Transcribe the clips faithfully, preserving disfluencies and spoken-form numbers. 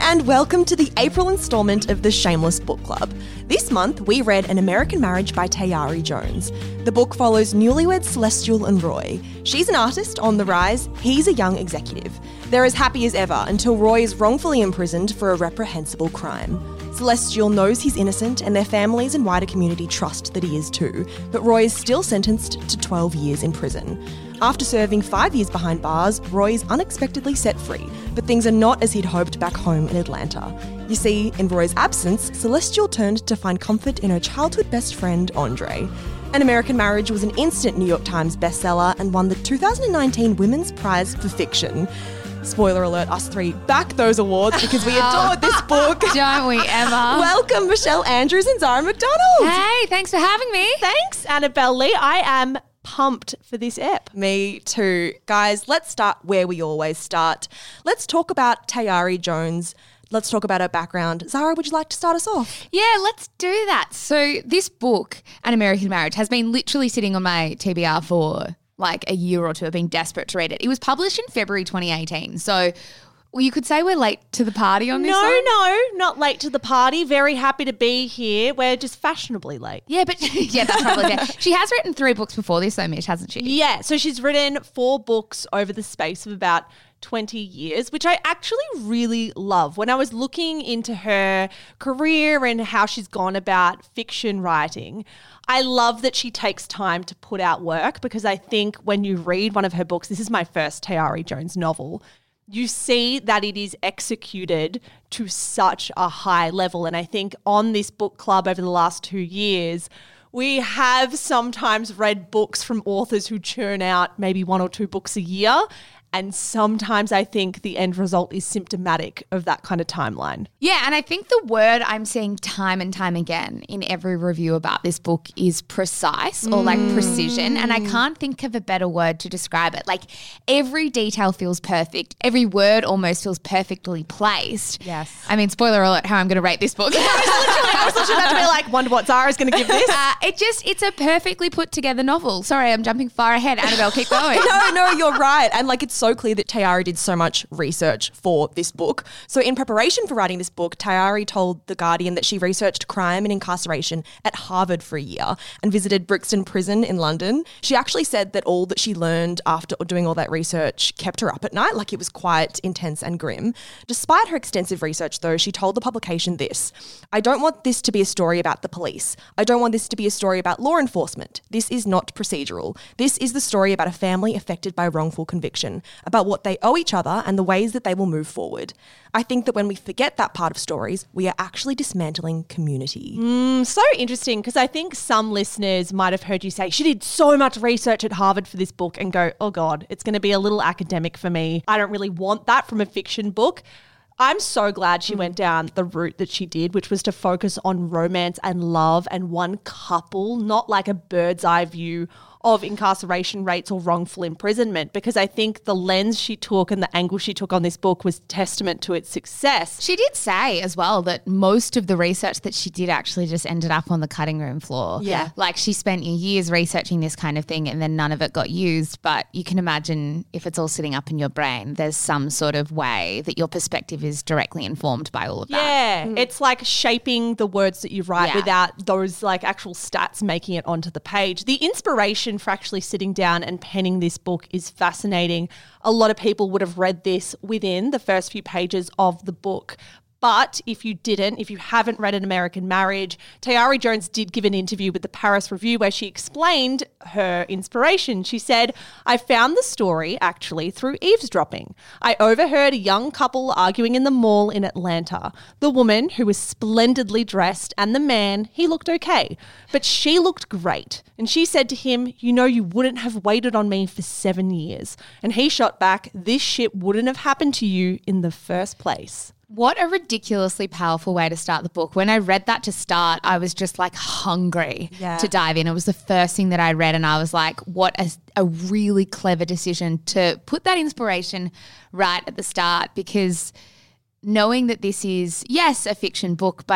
and welcome to the April instalment of the Shameless Book Club. This month, we read An American Marriage by Tayari Jones. The book follows newlyweds Celestial and Roy. She's an artist on the rise, he's a young executive. They're as happy as ever until Roy is wrongfully imprisoned for a reprehensible crime. Celestial knows he's innocent and their families and wider community trust that he is too, but Roy is still sentenced to twelve years in prison. After serving five years behind bars, Roy is unexpectedly set free, but things are not as he'd hoped back home in Atlanta. You see, in Roy's absence, Celestial turned to find comfort in her childhood best friend, Andre. An American Marriage was an instant New York Times bestseller and won the two thousand nineteen Women's Prize for Fiction. Spoiler alert, us three backed those awards because we adored this book. Don't we ever? Welcome, Michelle Andrews and Zara McDonald. Hey, thanks for having me. Thanks, Annabelle Lee. I am pumped for this ep. Me too. Guys, let's start where we always start. Let's talk about Tayari Jones. Let's talk about her background. Zara, would you like to start us off? Yeah, let's do that. So this book, An American Marriage, has been literally sitting on my T B R for like a year or two. I've been desperate to read it. It was published in February twenty eighteen. So well, you could say we're late to the party on this No, one. no, not late to the party. Very happy to be here. We're just fashionably late. Yeah, but yeah, that's probably fair. She has written three books before this though, Mitch, hasn't she? Yeah, so she's written four books over the space of about twenty years, which I actually really love. When I was looking into her career and how she's gone about fiction writing, I love that she takes time to put out work, because I think when you read one of her books, this is my first Tayari Jones novel, you see that it is executed to such a high level. And I think on this book club over the last two years, we have sometimes read books from authors who churn out maybe one or two books a year. And sometimes I think the end result is symptomatic of that kind of timeline. Yeah, and I think the word I'm seeing time and time again in every review about this book is precise or like precision. And I can't think of a better word to describe it. Like every detail feels perfect. Every word almost feels perfectly placed. Yes. I mean, spoiler alert, how I'm going to rate this book. I was literally, I was literally about to be like, wonder what Zara's going to give this. Uh, it just, it's a perfectly put together novel. Sorry, I'm jumping far ahead. Annabelle, keep going. No, no, you're right. And like, it's so clear that Tayari did so much research for this book. So in preparation for writing this book, Tayari told The Guardian that she researched crime and incarceration at Harvard for a year and visited Brixton Prison in London. She actually said that all that she learned after doing all that research kept her up at night, like it was quite intense and grim. Despite her extensive research, though, she told the publication this: "I don't want this to be a story about the police. I don't want this to be a story about law enforcement. This is not procedural. This is the story about a family affected by wrongful conviction, about what they owe each other and the ways that they will move forward. I think that when we forget that part of stories, we are actually dismantling community." Mm, so interesting, because I think some listeners might have heard you say, she did so much research at Harvard for this book, and go, oh God, it's going to be a little academic for me. I don't really want that from a fiction book. I'm so glad she went down the route that she did, which was to focus on romance and love and one couple, not like a bird's eye view of incarceration rates or wrongful imprisonment, because I think the lens she took and the angle she took on this book was testament to its success. She did say as well that most of the research that she did actually just ended up on the cutting room floor. Yeah. Like she spent years researching this kind of thing and then none of it got used. But you can imagine if it's all sitting up in your brain, there's some sort of way that your perspective is directly informed by all of that. Yeah, mm. It's like shaping the words that you write Yeah. without those like actual stats making it onto the page. The inspiration for actually sitting down and penning this book is fascinating. A lot of people would have read this within the first few pages of the book. But if you didn't, if you haven't read An American Marriage, Tayari Jones did give an interview with the Paris Review where she explained her inspiration. She said, "I found the story actually through eavesdropping. I overheard a young couple arguing in the mall in Atlanta. The woman, who was splendidly dressed, and the man, he looked okay. But she looked great. And she said to him, 'You know, you wouldn't have waited on me for seven years. And he shot back, 'This shit wouldn't have happened to you in the first place.'" What a ridiculously powerful way to start the book. When I read that to start, I was just like hungry yeah. to dive in. It was the first thing that I read and I was like, what a, a really clever decision to put that inspiration right at the start, because knowing that this is, yes, a fiction book, but it's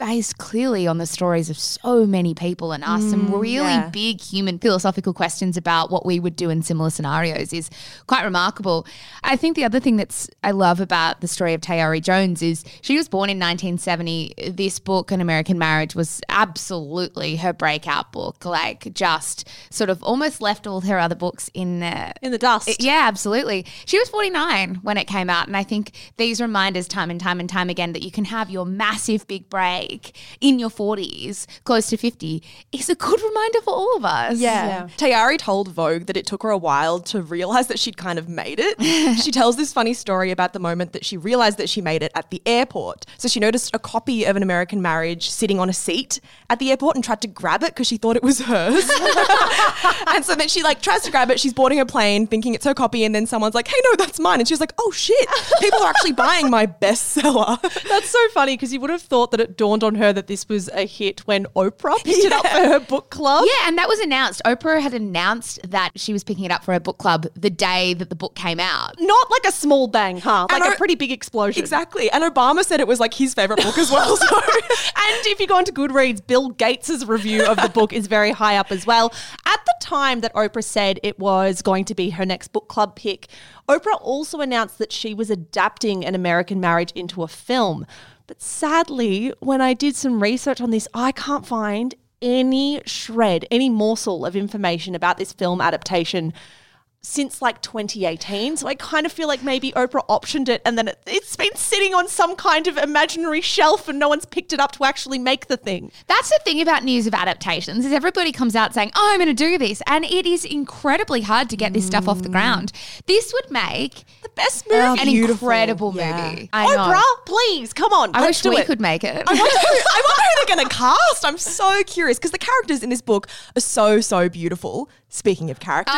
based clearly on the stories of so many people and asked mm, some really yeah. big human philosophical questions about what we would do in similar scenarios is quite remarkable. I think the other thing that's I love about the story of Tayari Jones is she was born in nineteen seventy. This book, An American Marriage, was absolutely her breakout book, like just sort of almost left all her other books in uh, in the dust. Yeah, absolutely. She was forty-nine when it came out, and I think these reminders time and time and time again that you can have your massive big break in your forties, close to fifty, is a good reminder for all of us. Yeah. yeah. Tayari told Vogue that it took her a while to realise that she'd kind of made it. She tells this funny story about the moment that she realised that she made it at the airport. So she noticed a copy of An American Marriage sitting on a seat at the airport and tried to grab it because she thought it was hers. And so then she like tries to grab it. She's boarding a plane thinking it's her copy, and then someone's like, hey, no, that's mine. And she's like, oh shit, people are actually buying my bestseller. That's so funny because you would have thought that it dawned on her that this was a hit when Oprah picked yeah. it up for her book club. Yeah, and that was announced. Oprah had announced that she was picking it up for her book club the day that the book came out. Not like a small bang, huh? Like and a o- pretty big explosion. Exactly. And Obama said it was like his favourite book as well. So. And if you go onto Goodreads, Bill Gates's review of the book is very high up as well. At the time that Oprah said it was going to be her next book club pick, Oprah also announced that she was adapting An American Marriage into a film. But sadly, when I did some research on this, I can't find any shred, any morsel of information about this film adaptation since like twenty eighteen. So I kind of feel like maybe Oprah optioned it and then it, it's been sitting on some kind of imaginary shelf and no one's picked it up to actually make the thing. That's the thing about news of adaptations is everybody comes out saying, oh, I'm going to do this. And it is incredibly hard to get this mm. stuff off the ground. This would make the best movie. An Beautiful. incredible yeah. movie. I Oprah, know. Please, come on. I wish we it. could make it. I wonder who, I wonder who they're going to cast. I'm so curious because the characters in this book are so, so beautiful. Speaking of characters.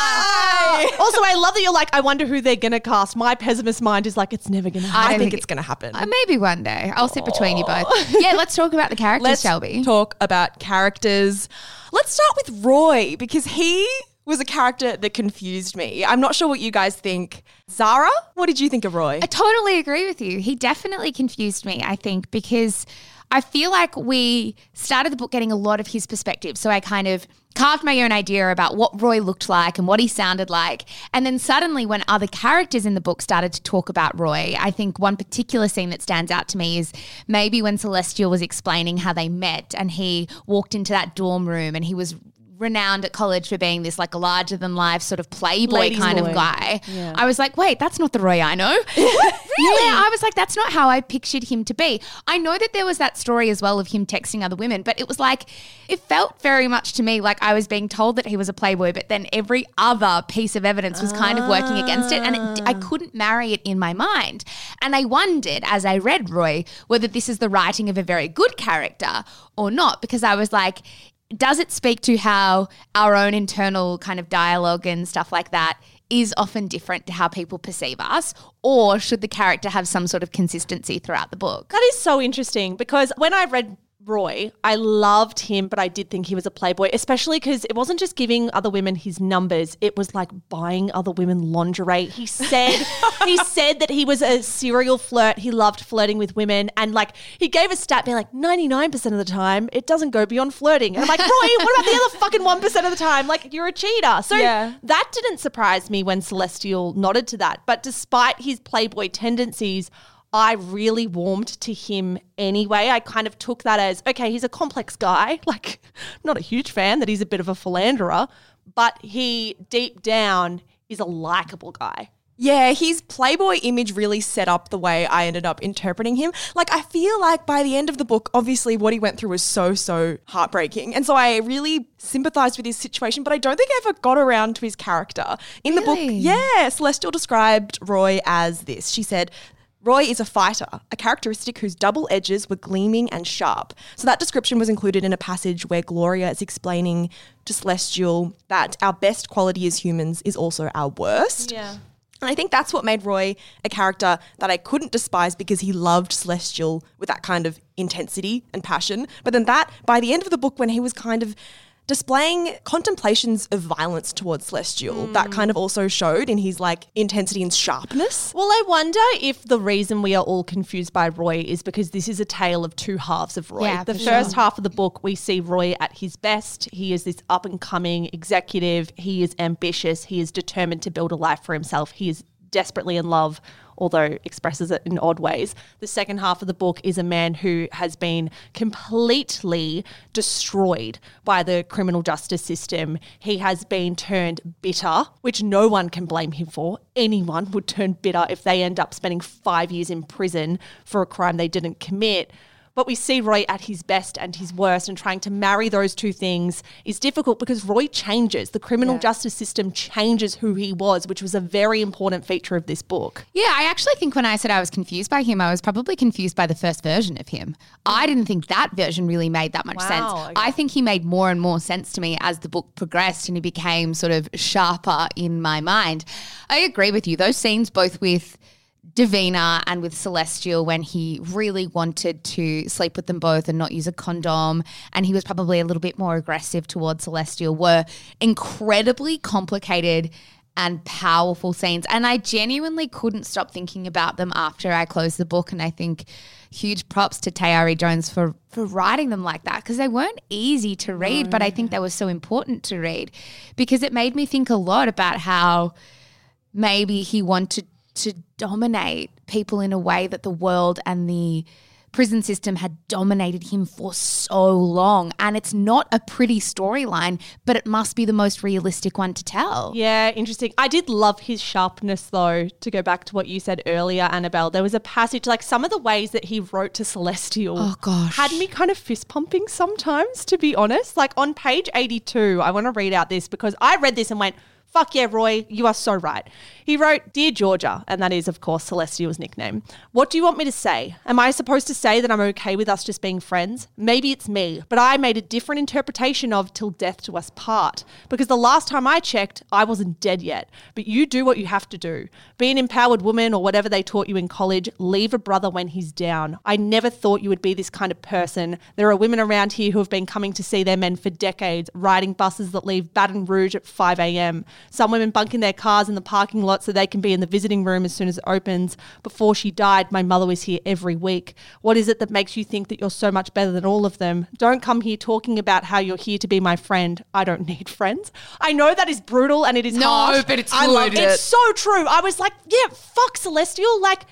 Uh, also, I love that you're like, I wonder who they're going to cast. My pessimist mind is like, it's never going to happen. I, I think, think it's going to happen. Uh, maybe one day. I'll sit between you both. Yeah, let's talk about the characters, let's shall we? talk about characters. Let's start with Roy because he was a character that confused me. I'm not sure what you guys think. Zara, what did you think of Roy? I totally agree with you. He definitely confused me, I think, because I feel like we started the book getting a lot of his perspective. So I kind of carved my own idea about what Roy looked like and what he sounded like. And then suddenly when other characters in the book started to talk about Roy, I think one particular scene that stands out to me is maybe when Celestial was explaining how they met and he walked into that dorm room and he was renowned at college for being this like larger than life sort of playboy Ladies kind boy. of guy. Yeah. I was like, wait, that's not the Roy I know. Really? Yeah, I was like, that's not how I pictured him to be. I know that there was that story as well of him texting other women, but it was like, it felt very much to me like I was being told that he was a playboy, but then every other piece of evidence was kind of working against it, and it, I couldn't marry it in my mind. And I wondered as I read Roy whether this is the writing of a very good character or not, because I was like, does it speak to how our own internal kind of dialogue and stuff like that is often different to how people perceive us, or should the character have some sort of consistency throughout the book? That is so interesting because when I read Roy, I loved him, but I did think he was a playboy, especially because it wasn't just giving other women his numbers. It was like buying other women lingerie. He said he said that he was a serial flirt. He loved flirting with women. And like he gave a stat being like ninety-nine percent of the time, it doesn't go beyond flirting. And I'm like, Roy, what about the other fucking one percent of the time? Like you're a cheater. So yeah. That didn't surprise me when Celestial nodded to that. But despite his playboy tendencies, I really warmed to him anyway. I kind of took that as, okay, he's a complex guy. Like, not a huge fan that he's a bit of a philanderer, but he deep down is a likable guy. Yeah, his playboy image really set up the way I ended up interpreting him. Like, I feel like by the end of the book, obviously what he went through was so, so heartbreaking. And so I really sympathized with his situation, but I don't think I ever got around to his character. In the Really? book, yeah, Celestial described Roy as this. She said, Roy is a fighter, a characteristic whose double edges were gleaming and sharp. So that description was included in a passage where Gloria is explaining to Celestial that our best quality as humans is also our worst. Yeah. And I think that's what made Roy a character that I couldn't despise because he loved Celestial with that kind of intensity and passion. But then that, by the end of the book, when he was kind of displaying contemplations of violence towards Celestial mm. that kind of also showed in his like intensity and sharpness. Well, I wonder if the reason we are all confused by Roy is because this is a tale of two halves of Roy. Yeah, the for first sure. half of the book, we see Roy at his best. He is this up and coming executive. He is ambitious. He is determined to build a life for himself. He is desperately in love, although expresses it in odd ways. The second half of the book is a man who has been completely destroyed by the criminal justice system. He has been turned bitter, which no one can blame him for. Anyone would turn bitter if they end up spending five years in prison for a crime they didn't commit. But we see Roy at his best and his worst, and trying to marry those two things is difficult because Roy changes. The criminal Yeah. justice system changes who he was, which was a very important feature of this book. Yeah, I actually think when I said I was confused by him, I was probably confused by the first version of him. I didn't think that version really made that much Wow, sense. okay. I think he made more and more sense to me as the book progressed and he became sort of sharper in my mind. I agree with you. Those scenes both with Davina and with Celestial when he really wanted to sleep with them both and not use a condom, and he was probably a little bit more aggressive towards Celestial, were incredibly complicated and powerful scenes. And I genuinely couldn't stop thinking about them after I closed the book. And I think huge props to Tayari Jones for, for writing them like that, because they weren't easy to read, but I think they were so important to read because it made me think a lot about how maybe he wanted to dominate people in a way that the world and the prison system had dominated him for so long. And it's not a pretty storyline, but it must be the most realistic one to tell. Yeah, interesting. I did love his sharpness, though, to go back to what you said earlier, Annabelle. There was a passage, like some of the ways that he wrote to Celestial Oh, gosh. had me kind of fist pumping sometimes, to be honest. Like on page eighty-two, I want to read out this because I read this and went, fuck yeah, Roy, you are so right. He wrote, Dear Georgia, and that is, of course, Celestial's nickname. What do you want me to say? Am I supposed to say that I'm okay with us just being friends? Maybe it's me, but I made a different interpretation of till death do us part. Because the last time I checked, I wasn't dead yet. But you do what you have to do. Be an empowered woman or whatever they taught you in college. Leave a brother when he's down. I never thought you would be this kind of person. There are women around here who have been coming to see their men for decades, riding buses that leave Baton Rouge at five a.m. Some women bunk in their cars in the parking lot so they can be in the visiting room as soon as it opens. Before she died, my mother was here every week. What is it that makes you think that you're so much better than all of them? Don't come here talking about how you're here to be my friend. I don't need friends. I know that is brutal and it is No, harsh. but it's I good. loved it. It's so true. I was like, yeah, fuck Celestial. Like,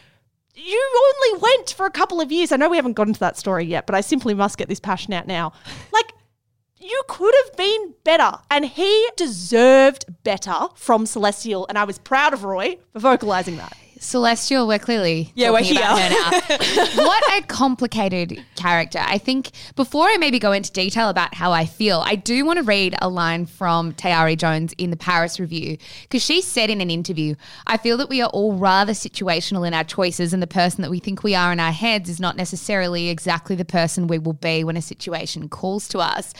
you only went for a couple of years. I know we haven't gotten to that story yet, but I simply must get this passion out now. Like, you could have been better, and he deserved better from Celestial, and I was proud of Roy for vocalising that. Celestial, we're clearly Yeah, we're talking about here. her now. What a complicated character. I think before I maybe go into detail about how I feel, I do want to read a line from Tayari Jones in the Paris Review, because she said in an interview, I feel that we are all rather situational in our choices, and the person that we think we are in our heads is not necessarily exactly the person we will be when a situation calls to us.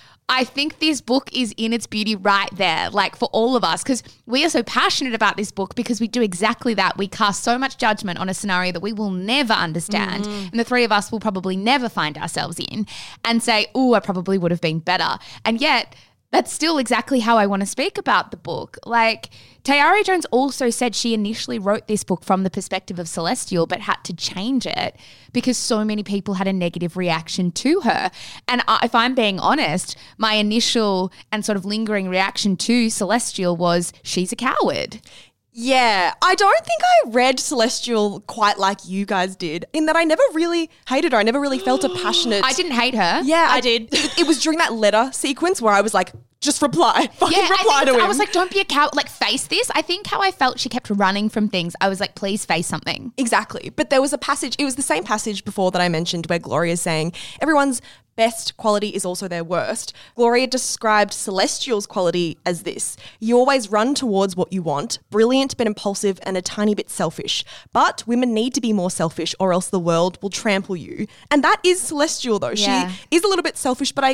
I think this book is in its beauty right there, like for all of us, because we are so passionate about this book because we do exactly that. We cast so much judgment on a scenario that we will never understand, mm. and the three of us will probably never find ourselves in, and say, oh, I probably would have been better. And yet that's still exactly how I want to speak about the book. Like, Tayari Jones also said she initially wrote this book from the perspective of Celestial, but had to change it because so many people had a negative reaction to her. And I, if I'm being honest, my initial and sort of lingering reaction to Celestial was she's a coward. Yeah, I don't think I read Celestial quite like you guys did, in that I never really hated her. I never really felt a passionate... I didn't hate her. Yeah, I did. It, it was during that letter sequence where I was like, just reply. Fucking Yeah, reply I, think to him. I was like, don't be a coward. Like, face this. I think how I felt she kept running from things. I was like, please face something. Exactly. But there was a passage, it was the same passage before that I mentioned where Gloria's saying everyone's best quality is also their worst. Gloria described Celestial's quality as this: you always run towards what you want, brilliant but impulsive and a tiny bit selfish. But women need to be more selfish or else the world will trample you. And that is Celestial though. Yeah. She is a little bit selfish, but I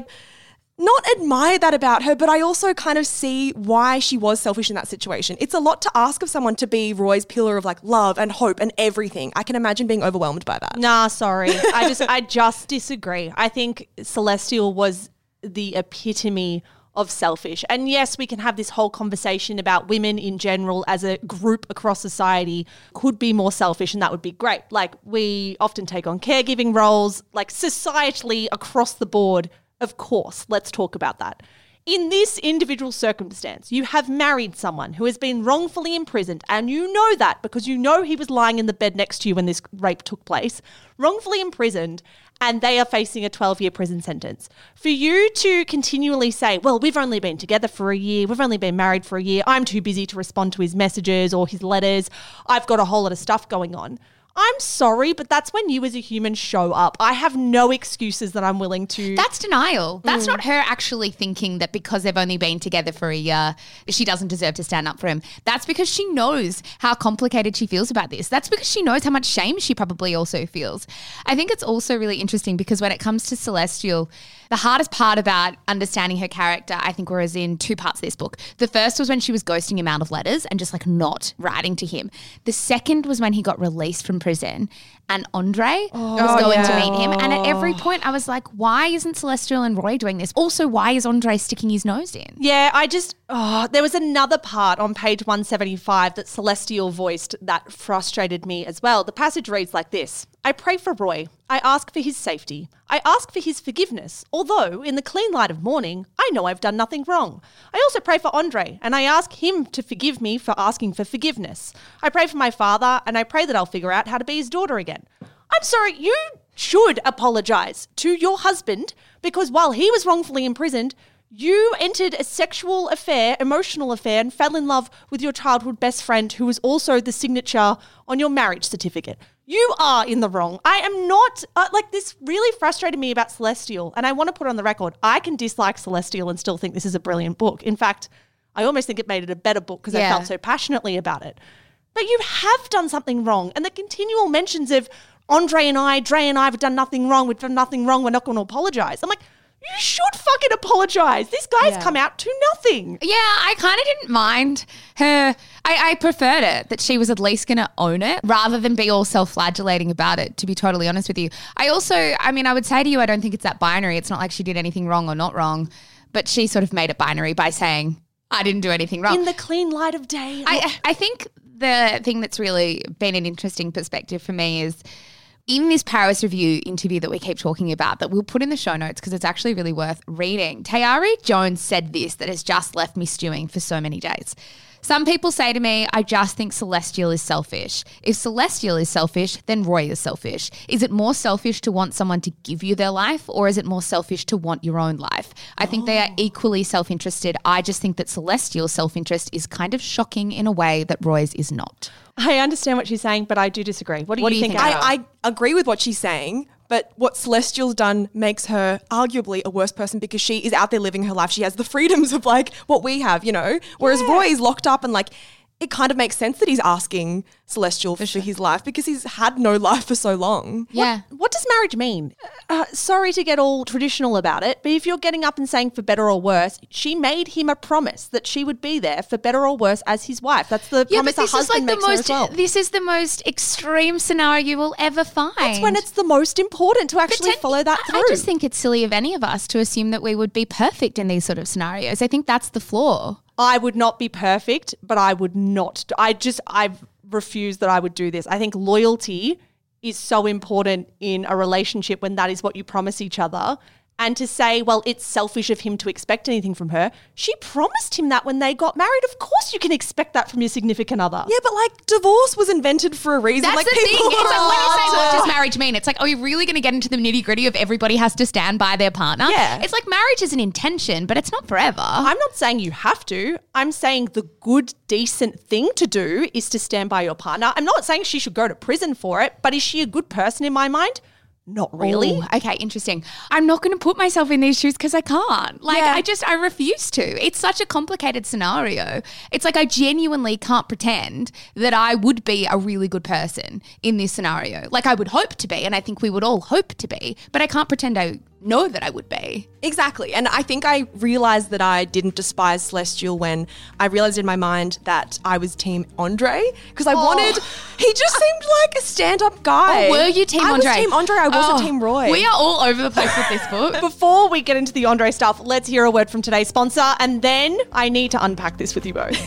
not admire that about her, but I also kind of see why she was selfish in that situation. It's a lot to ask of someone to be Roy's pillar of like love and hope and everything. I can imagine being overwhelmed by that. Nah, sorry. I just I just disagree. I think Celestial was the epitome of selfish. And yes, we can have this whole conversation about women in general as a group across society could be more selfish, and that would be great. Like, we often take on caregiving roles, like societally across the board. Of course, let's talk about that. In this individual circumstance, you have married someone who has been wrongfully imprisoned, and you know that because you know he was lying in the bed next to you when this rape took place, wrongfully imprisoned, and they are facing a twelve-year prison sentence. For you to continually say, well, we've only been together for a year, we've only been married for a year, I'm too busy to respond to his messages or his letters, I've got a whole lot of stuff going on. I'm sorry, but that's when you as a human show up. I have no excuses that I'm willing to. That's denial. That's mm. not her actually thinking that because they've only been together for a year, she doesn't deserve to stand up for him. That's because she knows how complicated she feels about this. That's because she knows how much shame she probably also feels. I think it's also really interesting because when it comes to Celestial, the hardest part about understanding her character, I think, was in two parts of this book. The first was when she was ghosting him out of letters and just like not writing to him. The second was when he got released from prison and Andre oh, was going yeah. to meet him. And at every point I was like, why isn't Celestial and Roy doing this? Also, why is Andre sticking his nose in? Yeah, I just, oh, there was another part on page one seventy-five that Celestial voiced that frustrated me as well. The passage reads like this. I pray for Roy. I ask for his safety. I ask for his forgiveness, although in the clean light of morning, I know I've done nothing wrong. I also pray for Andre, and I ask him to forgive me for asking for forgiveness. I pray for my father, and I pray that I'll figure out how to be his daughter again. I'm sorry, you should apologise to your husband because while he was wrongfully imprisoned, you entered a sexual affair, emotional affair, and fell in love with your childhood best friend who was also the signature on your marriage certificate. You are in the wrong. I am not, uh, like this really frustrated me about Celestial, and I want to put on the record, I can dislike Celestial and still think this is a brilliant book. In fact, I almost think it made it a better book because yeah. I felt so passionately about it. But you have done something wrong, and the continual mentions of Andre and I, Dre and I have done nothing wrong, we've done nothing wrong, we're not going to apologise. I'm like, you should fucking apologise. This guy's yeah. come out to nothing. Yeah, I kind of didn't mind her. I, I preferred it, that she was at least going to own it rather than be all self-flagellating about it, to be totally honest with you. I also, I mean, I would say to you, I don't think it's that binary. It's not like she did anything wrong or not wrong, but she sort of made it binary by saying, I didn't do anything wrong. In the clean light of day. I, I think the thing that's really been an interesting perspective for me is in this Paris Review interview that we keep talking about that we'll put in the show notes because it's actually really worth reading, Tayari Jones said this that has just left me stewing for so many days. Some people say to me, I just think Celestial is selfish. If Celestial is selfish, then Roy is selfish. Is it more selfish to want someone to give you their life, or is it more selfish to want your own life? I think oh. they are equally self-interested. I just think that Celestial's self-interest is kind of shocking in a way that Roy's is not. I understand what she's saying, but I do disagree. What do what you, do you think? think? I, I agree with what she's saying, but what Celestial's done makes her arguably a worse person because she is out there living her life. She has the freedoms of like what we have, you know, whereas yeah. Roy is locked up and like it kind of makes sense that he's asking Celestial for, for sure. his life because he's had no life for so long. Yeah. What, what does marriage mean? Uh, sorry to get all traditional about it, but if you're getting up and saying for better or worse, she made him a promise that she would be there for better or worse as his wife. That's the yeah, promise a husband like makes most, her as well. This is the most extreme scenario you will ever find. That's when it's the most important to actually ten- follow that through. I just think it's silly of any of us to assume that we would be perfect in these sort of scenarios. I think that's the flaw. I would not be perfect, but I would not. I just, I've refused that I would do this. I think loyalty is so important in a relationship when that is what you promise each other. And to say, well, it's selfish of him to expect anything from her. She promised him that when they got married. Of course you can expect that from your significant other. Yeah, but like divorce was invented for a reason. That's like, the thing. It's like when you say, what does marriage mean? It's like, are we really going to get into the nitty gritty of everybody has to stand by their partner? Yeah. It's like marriage is an intention, but it's not forever. I'm not saying you have to. I'm saying the good, decent thing to do is to stand by your partner. I'm not saying she should go to prison for it, but is she a good person in my mind? Not really. Ooh, okay, interesting. I'm not going to put myself in these shoes because I can't. Like, yeah. I just, I refuse to. It's such a complicated scenario. It's like I genuinely can't pretend that I would be a really good person in this scenario. Like I would hope to be, and I think we would all hope to be, but I can't pretend I know that I would be. Exactly. And I think I realised that I didn't despise Celestial when I realised in my mind that I was Team Andre because I oh. wanted, he just seemed like a stand-up guy. Oh, were you Team I Andre? I was Team Andre. I wasn't oh. Team Roy. We are all over the place with this book. Before we get into the Andre stuff, let's hear a word from today's sponsor and then I need to unpack this with you both.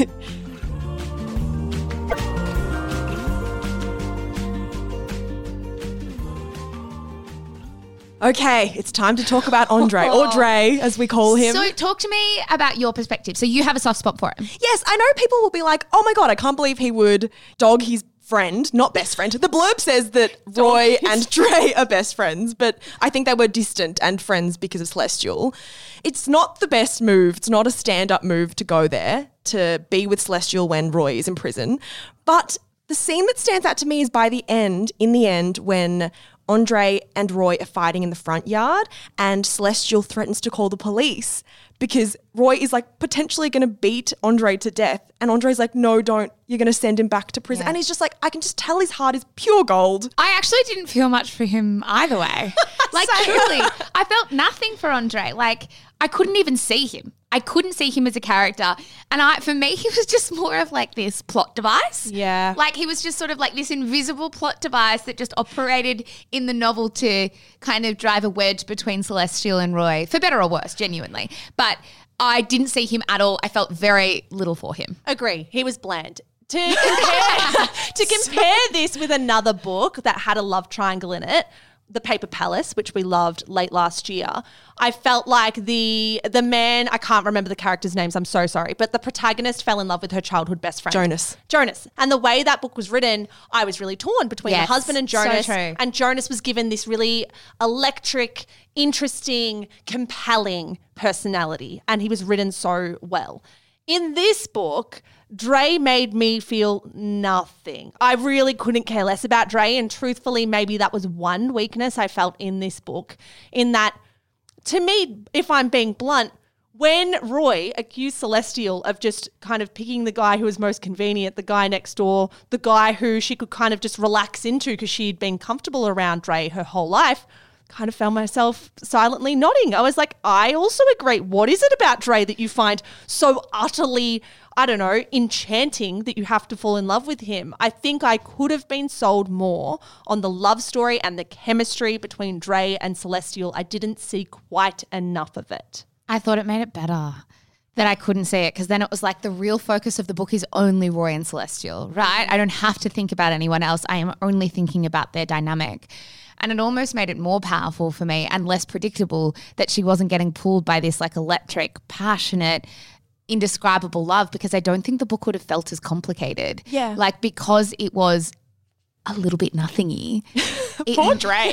Okay, it's time to talk about Andre, or Dre, as we call him. So talk to me about your perspective. So you have a soft spot for him. Yes, I know people will be like, oh my God, I can't believe he would dog his friend, not best friend. The blurb says that Roy and Dre are best friends, but I think they were distant and friends because of Celestial. It's not the best move. It's not a stand-up move to go there, to be with Celestial when Roy is in prison. But the scene that stands out to me is by the end, in the end, when Andre and Roy are fighting in the front yard and Celestial threatens to call the police because Roy is like potentially going to beat Andre to death. And Andre's like, no, don't. You're going to send him back to prison. Yeah. And he's just like, I can just tell his heart is pure gold. I actually didn't feel much for him either way. Like truly, I felt nothing for Andre. Like I couldn't even see him. I couldn't see him as a character. And I, for me, he was just more of like this plot device. Yeah. Like he was just sort of like this invisible plot device that just operated in the novel to kind of drive a wedge between Celestial and Roy, for better or worse, genuinely. But I didn't see him at all. I felt very little for him. Agree. He was bland. To compare, to compare this with another book that had a love triangle in it, The Paper Palace, which we loved late last year, I felt like the the man, I can't remember the characters' names, I'm so sorry, but the protagonist fell in love with her childhood best friend. Jonas. Jonas. And the way that book was written, I was really torn between yes, the husband and Jonas. So true. And Jonas was given this really electric, interesting, compelling personality. And he was written so well. In this book, Dre made me feel nothing. I really couldn't care less about Dre, and truthfully, maybe that was one weakness I felt in this book, in that, to me, if I'm being blunt, when Roy accused Celestial of just kind of picking the guy who was most convenient, the guy next door, the guy who she could kind of just relax into because she'd been comfortable around Dre her whole life, kind of found myself silently nodding. I was like, I also agree. What is it about Dre that you find so utterly, I don't know, enchanting that you have to fall in love with him? I think I could have been sold more on the love story and the chemistry between Dre and Celestial. I didn't see quite enough of it. I thought it made it better that I couldn't see it, because then it was like the real focus of the book is only Roy and Celestial, right? I don't have to think about anyone else. I am only thinking about their dynamic. And it almost made it more powerful for me and less predictable that she wasn't getting pulled by this like electric, passionate, indescribable love, because I don't think the book would have felt as complicated. Yeah. Like because it was a little bit nothingy. It, Poor Dre.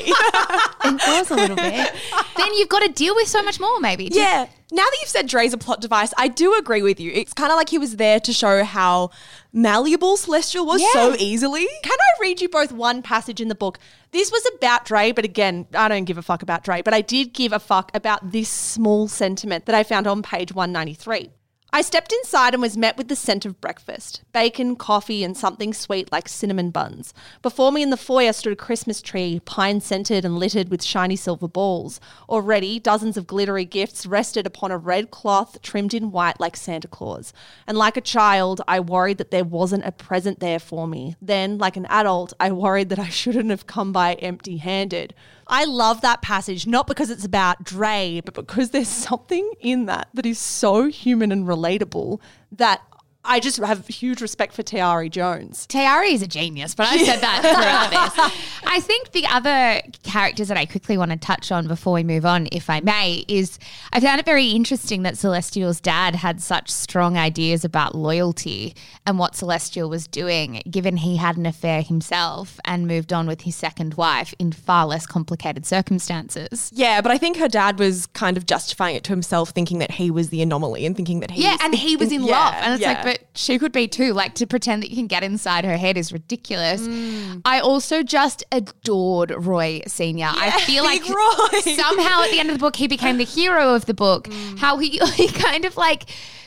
It was a little bit. Then you've got to deal with so much more maybe. Yeah. Now that you've said Dre's a plot device, I do agree with you. It's kind of like he was there to show how malleable Celestial was Yeah. so easily. Can I read you both one passage in the book? This was about Dre, but again, I don't give a fuck about Dre, but I did give a fuck about this small sentiment that I found on page one ninety-three. I stepped inside and was met with the scent of breakfast, bacon, coffee, and something sweet like cinnamon buns. Before me in the foyer stood a Christmas tree, pine-scented and littered with shiny silver balls. Already, dozens of glittery gifts rested upon a red cloth trimmed in white like Santa Claus. And like a child, I worried that there wasn't a present there for me. Then, like an adult, I worried that I shouldn't have come by empty-handed. I love that passage, not because it's about Dre, but because there's something in that that is so human and relatable that I just have huge respect for Tayari Jones. Tayari is a genius, but I've said that throughout this. I think the other characters that I quickly want to touch on before we move on, if I may, is I found it very interesting that Celestial's dad had such strong ideas about loyalty and what Celestial was doing, given he had an affair himself and moved on with his second wife in far less complicated circumstances. Yeah, but I think her dad was kind of justifying it to himself, thinking that he was the anomaly and thinking that he Yeah, was and he was in yeah, love. And it's yeah. like, but she could be too. Like, to pretend that you can get inside her head is ridiculous. Mm. I also just adored Roy Senior Yeah, I feel like Roy. somehow at the end of the book he became the hero of the book. Mm. How he, he kind of like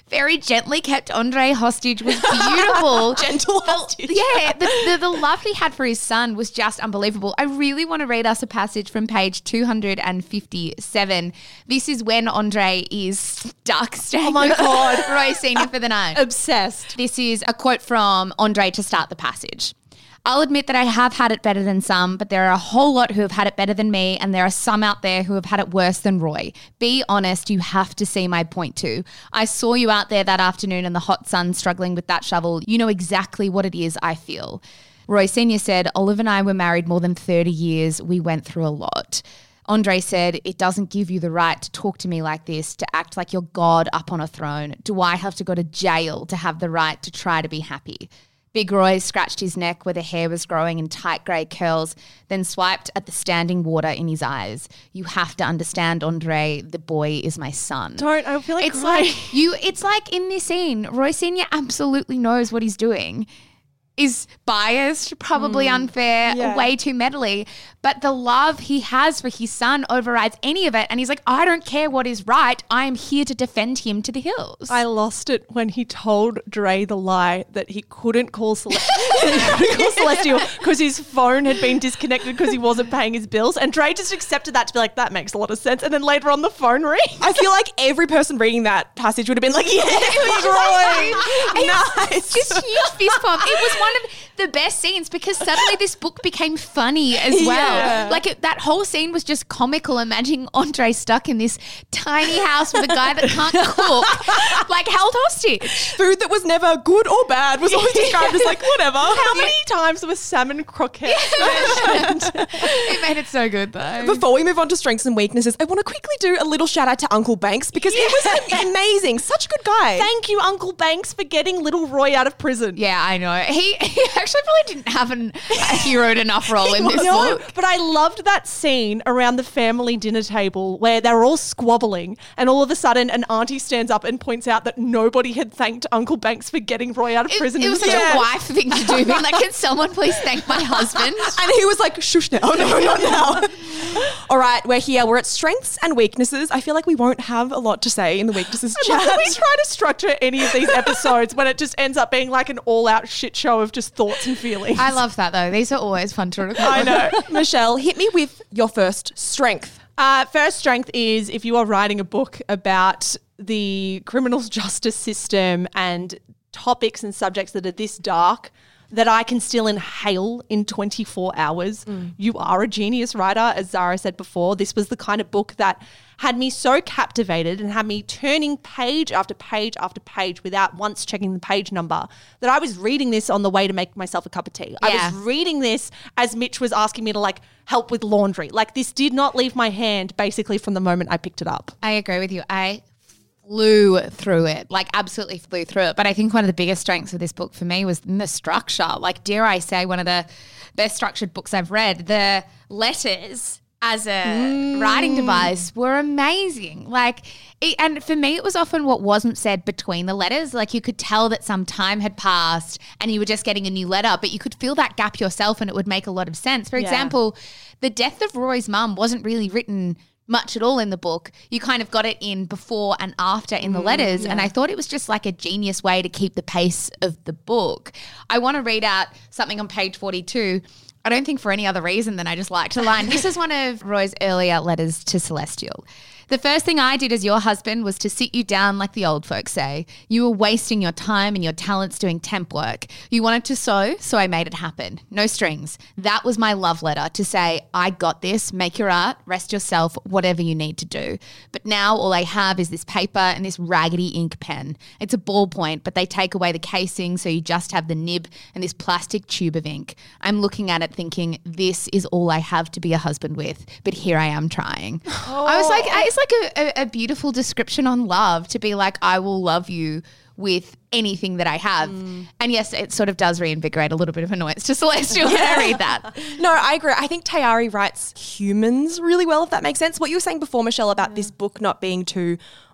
very gently kept Andre hostage was beautiful. Gentle hostage. Yeah, the, the, the love he had for his son was just unbelievable. I really want to read us a passage from page two hundred fifty-seven. This is when Andre is stuck staying Oh my God. with Roy Senior for the night. Obsessed. This is a quote from Andre to start the passage. I'll admit that I have had it better than some, but there are a whole lot who have had it better than me, and there are some out there who have had it worse than Roy. Be honest, you have to see my point too. I saw you out there that afternoon in the hot sun struggling with that shovel. You know exactly what it is I feel. Roy Senior said, Olive and I were married more than thirty years. We went through a lot. Andre said, it doesn't give you the right to talk to me like this, to act like you're God up on a throne. Do I have to go to jail to have the right to try to be happy? Big Roy scratched his neck where the hair was growing in tight grey curls, then swiped at the standing water in his eyes. You have to understand, Andre, the boy is my son. Don't, I feel like It's crying. like you it's like in this scene, Roy Senior absolutely knows what he's doing. Is biased, probably Mm. unfair, Yeah. way too meddly. But the love he has for his son overrides any of it. And he's like, I don't care what is right. I am here to defend him to the hills. I lost it when he told Dre the lie that he couldn't call, Cele- he couldn't call Celestial because his phone had been disconnected because he wasn't paying his bills. And Dre just accepted that to be like, that makes a lot of sense. And then later on the phone rings. I feel like every person reading that passage would have been like, yeah, Big Roy. Nice. Just huge fist pump. It was one of the best scenes because suddenly this book became funny as well. Yeah. Like it, that whole scene was just comical. Imagining Andre stuck in this tiny house with a guy that can't cook, like held hostage. Food that was never good or bad was always described as like, whatever. How many times was salmon croquette mentioned? It made it so good though. Before we move on to strengths and weaknesses, I want to quickly do a little shout out to Uncle Banks because he was amazing. Such a good guy. Thank you, Uncle Banks, for getting little Roy out of prison. Yeah, I know. He, he actually probably didn't have an, a heroed enough role in this No, book. but I loved that scene around the family dinner table where they were all squabbling and all of a sudden an auntie stands up and points out that nobody had thanked Uncle Banks for getting Roy out of It, prison. it was such himself. a wife thing to do. Being like, can someone please thank my husband? And he was like, shush now. Oh, no, not now. All right, we're here. We're at strengths and weaknesses. I feel like we won't have a lot to say in the weaknesses I love chat. that we try to structure any of these episodes when it just ends up being like an all-out shit show of just thoughts and feelings. I love that though. These are always fun to record. I know. Michelle, hit me with your first strength. Uh, first strength is if you are writing a book about the criminal justice system and topics and subjects that are this dark that I can still inhale in twenty-four hours. Mm. You are a genius writer, as Zara said before. This was the kind of book that had me so captivated and had me turning page after page after page without once checking the page number that I was reading this on the way to make myself a cup of tea. Yeah. I was reading this as Mitch was asking me to like help with laundry. Like this did not leave my hand basically from the moment I picked it up. I agree with you. I flew through it, like absolutely flew through it. But I think one of the biggest strengths of this book for me was the structure. Like, dare I say, one of the best structured books I've read. The letters as a mm. writing device were amazing. Like, it, and for me, it was often what wasn't said between the letters. Like, you could tell that some time had passed and you were just getting a new letter, but you could fill that gap yourself and it would make a lot of sense. For Yeah. example, the death of Roy's mum wasn't really written much at all in the book. You kind of got it in before and after in the letters. And I thought it was just like a genius way to keep the pace of the book. I want to read out something on page forty-two. I don't think for any other reason than I just liked the line. This is one of Roy's earlier letters to Celestial. The first thing I did as your husband was to sit you down like the old folks say. You were wasting your time and your talents doing temp work. You wanted to sew, so I made it happen. No strings. That was my love letter to say, I got this, make your art, rest yourself, whatever you need to do. But now all I have is this paper and this raggedy ink pen. It's a ballpoint, but they take away the casing, so you just have the nib and this plastic tube of ink. I'm looking at it thinking, this is all I have to be a husband with, but here I am trying. Oh. I was like, it's like a, a, a beautiful description on love to be like, I will love you with anything that I have. Mm. And yes, it sort of does reinvigorate a little bit of annoyance to Celestial when I read that. No, I agree. I think Tayari writes humans really well, if that makes sense. What you were saying before, Michelle, about yeah. this book not being too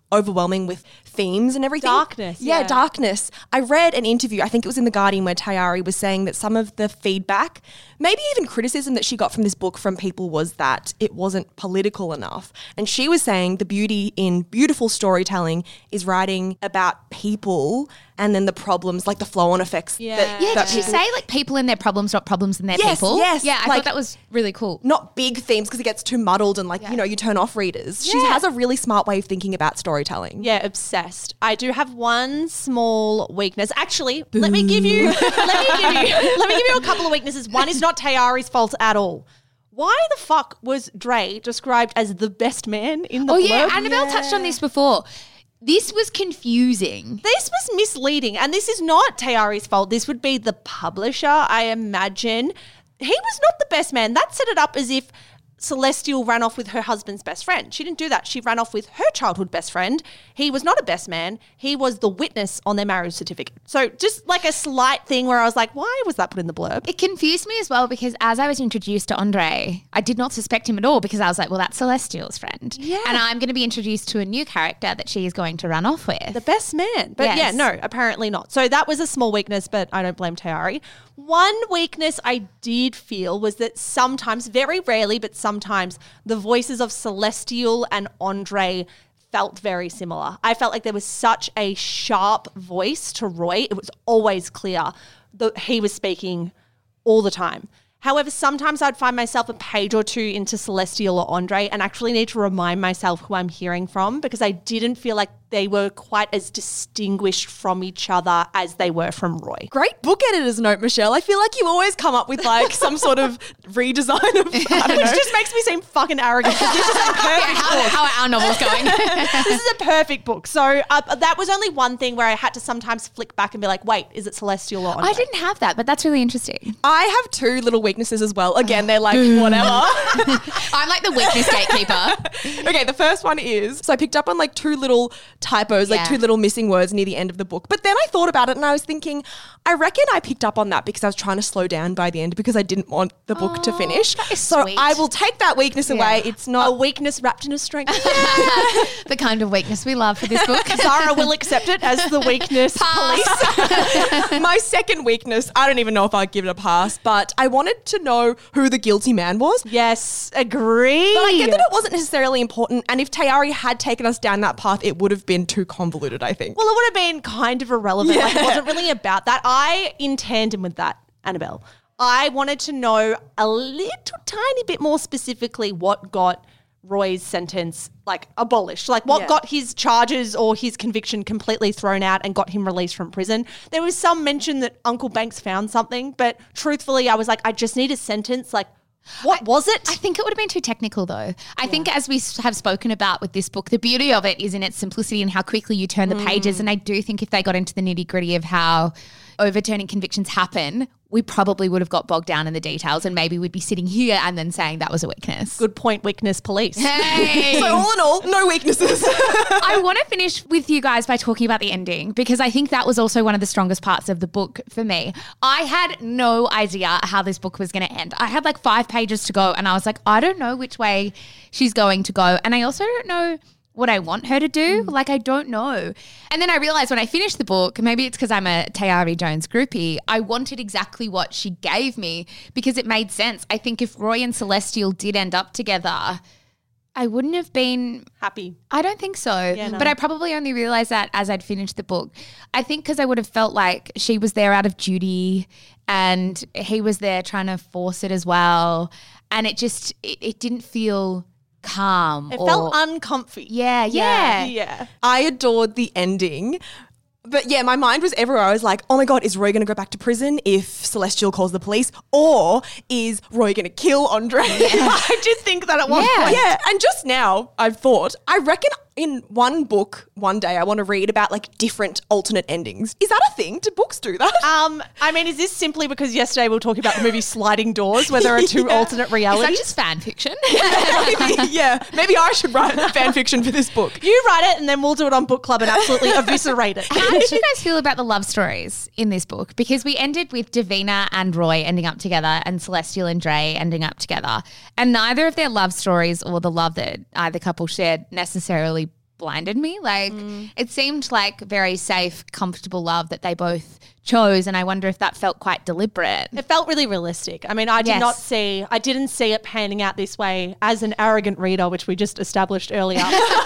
overwhelming with themes and everything. Darkness, Yeah, yeah. darkness. I read an interview, I think it was in The Guardian, where Tayari was saying that some of the feedback, maybe even criticism that she got from this book from people was that it wasn't political enough. And she was saying the beauty in beautiful storytelling is writing about people and then the problems, like the flow-on effects. Yeah. that, Yeah, that did she people- say like people and their problems, not problems and their Yes, people? yes, Yeah, I like- thought that was really cool. not big themes because it gets too muddled and like, you know, you turn off readers. She Yeah. has a really smart way of thinking about storytelling. Yeah, obsessed. I do have one small weakness. Actually, let me give you let me give you let me give you a couple of weaknesses. One is not Tayari's fault at all. Why the fuck was Dre described as the best man in the Oh blurb? yeah, Annabelle touched on this before. This was confusing. This was misleading, and this is not Tayari's fault. This would be the publisher, I imagine. He was not the best man. That set it up as if Celestial ran off with her husband's best friend. She didn't do that. She ran off with her childhood best friend. He was not a best man. He was the witness on their marriage certificate. So just like a slight thing where I was like, why was that put in the blurb? It confused me as well because as I was introduced to Andre, I did not suspect him at all because I was like, well, that's Celestial's friend. Yeah. And I'm going to be introduced to a new character that she is going to run off with. The best man. But Yes. yeah, no, apparently not. So that was a small weakness, but I don't blame Tayari. One weakness I did feel was that sometimes, very rarely, but sometimes the voices of Celestial and Andre felt very similar. I felt like there was such a sharp voice to Roy. It was always clear that he was speaking all the time. However, sometimes I'd find myself a page or two into Celestial or Andre and actually need to remind myself who I'm hearing from because I didn't feel like they were quite as distinguished from each other as they were from Roy. Great book editor's note, Michelle. I feel like you always come up with like some sort of redesign of, I don't Which know. just makes me seem fucking arrogant. 'cause This is a perfect how, book. how are our novels going? This is a perfect book. So uh, that was only one thing where I had to sometimes flick back and be like, wait, is it Celestial or Andre? I didn't have that, but that's really interesting. I have two little weaknesses as well. Again, they're like whatever. I'm like the weakness gatekeeper. Okay, the first one is, so I picked up on like two little typos, like Yeah. two little missing words near the end of the book. But then I thought about it and I was thinking, I reckon I picked up on that because I was trying to slow down by the end because I didn't want the book to finish. that is So sweet. I will take that weakness away. It's A not weakness wrapped in a strength. The kind of weakness we love for this book. Zara will accept it as the weakness police. my second weakness. I don't even know if I'd give it a pass, but I wanted to know who the guilty man was. Yes, agree. But I get that it wasn't necessarily important. And if Tayari had taken us down that path, it would have been too convoluted, I think. Well, it would have been kind of irrelevant. Like, it Yeah. wasn't really about that. I, in tandem with that, Annabelle, I wanted to know a little tiny bit more specifically what got Roy's sentence like abolished, like what Yeah. got his charges or his conviction completely thrown out and got him released from prison. There was some mention that Uncle Banks found something, but truthfully, I was like, I just need a sentence. Like, what was it? I think it would have been too technical though. I think as we s- have spoken about with this book, the beauty of it is in its simplicity and how quickly you turn the pages. And I do think if they got into the nitty gritty of how overturning convictions happen, we probably would have got bogged down in the details and maybe we'd be sitting here and then saying that was a weakness. Good point, weakness police. Hey! So all in all, no weaknesses. I want to finish with you guys by talking about the ending because I think that was also one of the strongest parts of the book for me. I had no idea how this book was going to end. I had like five pages to go and I was like, I don't know which way she's going to go. And I also don't know what I want her to do. Like, I don't know. And then I realized when I finished the book, maybe it's because I'm a Tayari Jones groupie, I wanted exactly what she gave me because it made sense. I think if Roy and Celestial did end up together, I wouldn't have been Happy. I don't think so. no. But I probably only realized that as I'd finished the book. I think because I would have felt like she was there out of duty and he was there trying to force it as well. And it just, it, it didn't feel calm. It or, felt uncomfy. Yeah, yeah. Yeah. I adored the ending. But yeah, my mind was everywhere. I was like, oh my God, is Roy going to go back to prison if Celestial calls the police? Or is Roy going to kill Andre? I did think that at one Yeah. point. Yeah, and just now I've thought, I reckon in one book, one day, I want to read about like different alternate endings. Is that a thing? Do books do that? Um, I mean, is this simply because yesterday we were talking about the movie Sliding Doors, where there are two Yeah. alternate Is that realities? just fan fiction? maybe, yeah, maybe I should write fan fiction for this book. You write it, and then we'll do it on book club and absolutely eviscerate it. How did you guys feel about the love stories in this book? Because we ended with Davina and Roy ending up together and Celestial and Dre ending up together. And neither of their love stories or the love that either couple shared necessarily blinded me. Like mm. it seemed like very safe, comfortable love that they both chose, and I wonder if that felt quite deliberate. It felt really realistic. I mean, I did yes. not see, I didn't see it panning out this way as an arrogant reader, which we just established earlier.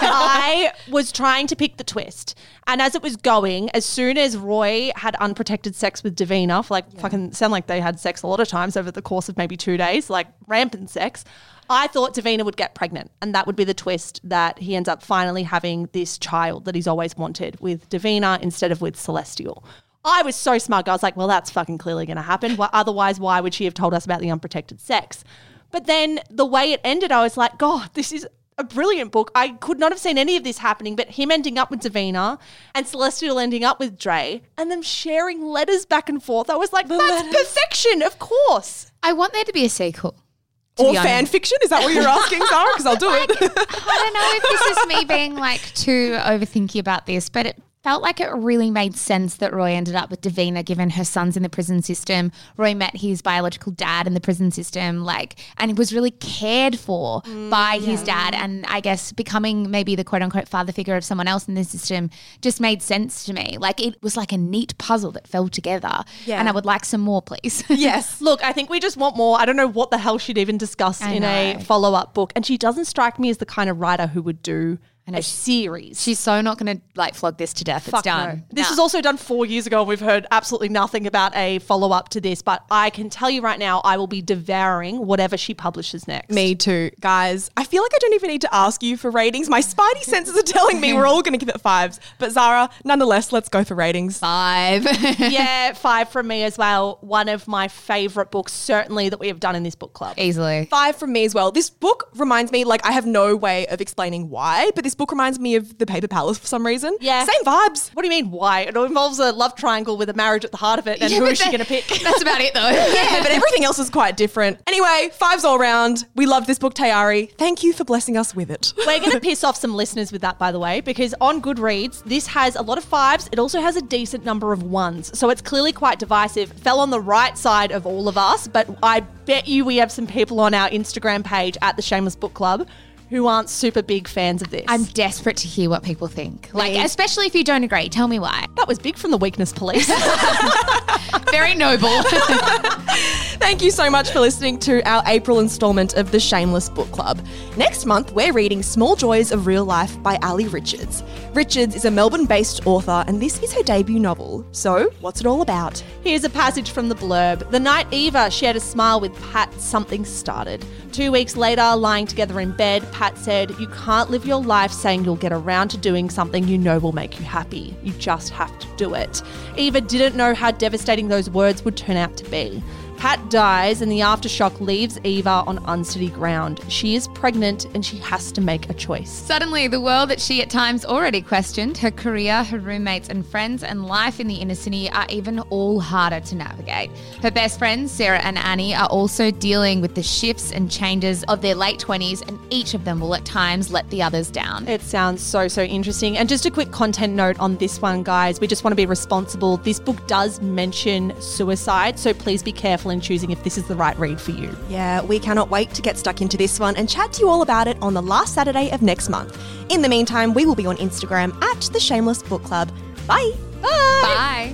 I was trying to pick the twist. And as it was going, as soon as Roy had unprotected sex with Davina, for like yeah. fucking sound like they had sex a lot of times over the course of maybe two days, like rampant sex, I thought Davina would get pregnant, and that would be the twist, that he ends up finally having this child that he's always wanted with Davina instead of with Celestial. I was so smug. I was like, well, that's fucking clearly going to happen. Well, otherwise, why would she have told us about the unprotected sex? But then the way it ended, I was like, God, this is a brilliant book. I could not have seen any of this happening, but him ending up with Davina and Celestial ending up with Dre and them sharing letters back and forth. I was like, the that's letters. Perfection, of course. I want there to be a sequel. Or fan fiction? Is that what you're asking, Zara? Because I'll do like, it. I don't know if this is me being like too overthinky about this, but it felt like it really made sense that Roy ended up with Davina, given her son's in the prison system. Roy met his biological dad in the prison system, like, and he was really cared for mm, by yeah. his dad. And I guess becoming maybe the quote unquote father figure of someone else in the system just made sense to me. Like it was like a neat puzzle that fell together. Yeah. And I would like some more, please. Yes. Look, I think we just want more. I don't know what the hell she'd even discuss I in know. a follow-up book. And she doesn't strike me as the kind of writer who would do a series. She's so not going to like flog this to death. Fuck it's done. No. This nah. was also done four years ago and we've heard absolutely nothing about a follow-up to this, but I can tell you right now I will be devouring whatever she publishes next. Me too. Guys, I feel like I don't even need to ask you for ratings. My spidey senses are telling me we're all going to give it fives. But Zara, nonetheless, let's go for ratings. Five. Yeah, five from me as well. One of my favourite books certainly that we have done in this book club. Easily. Five from me as well. This book reminds me, like I have no way of explaining why, but this book reminds me of The Paper Palace for some reason. Yeah. Same vibes. What do you mean why? It involves a love triangle with a marriage at the heart of it, and yeah, who is she going to pick? That's about it though. Yeah, but everything else is quite different. Anyway, fives all round. We love this book, Tayari. Thank you for blessing us with it. We're going to piss off some listeners with that, by the way, because on Goodreads, this has a lot of fives. It also has a decent number of ones. So it's clearly quite divisive. Fell on the right side of all of us, but I bet you we have some people on our Instagram page at the Shameless Book Club who aren't super big fans of this. I'm desperate to hear what people think. Like, Me. Especially if you don't agree. Tell me why. That was big from the Weakness Police. Very noble. Thank you so much for listening to our April installment of the Shameless Book Club. Next month, we're reading Small Joys of Real Life by Ali Richards. Richards is a Melbourne-based author, and this is her debut novel. So, what's it all about? Here's a passage from the blurb. The night Eva shared a smile with Pat, something started. Two weeks later, lying together in bed, Pat said, "You can't live your life saying you'll get around to doing something you know will make you happy. You just have to do it." Eva didn't know how devastating those words would turn out to be. Pat dies and the aftershock leaves Eva on unsteady ground. She is pregnant and she has to make a choice. Suddenly, the world that she at times already questioned, her career, her roommates and friends, and life in the inner city are even all harder to navigate. Her best friends, Sarah and Annie, are also dealing with the shifts and changes of their late twenties, and each of them will at times let the others down. It sounds so, so interesting. And just a quick content note on this one, guys. We just want to be responsible. This book does mention suicide, so please be careful in choosing if this is the right read for you. Yeah, we cannot wait to get stuck into this one and chat to you all about it on the last Saturday of next month. In the meantime, we will be on Instagram at the Shameless Book Club. Bye. Bye. Bye.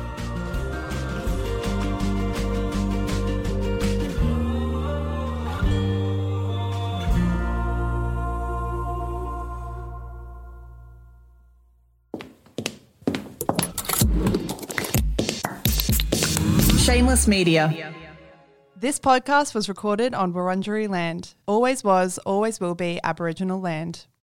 Shameless Media. This podcast was recorded on Wurundjeri land. Always was, always will be Aboriginal land.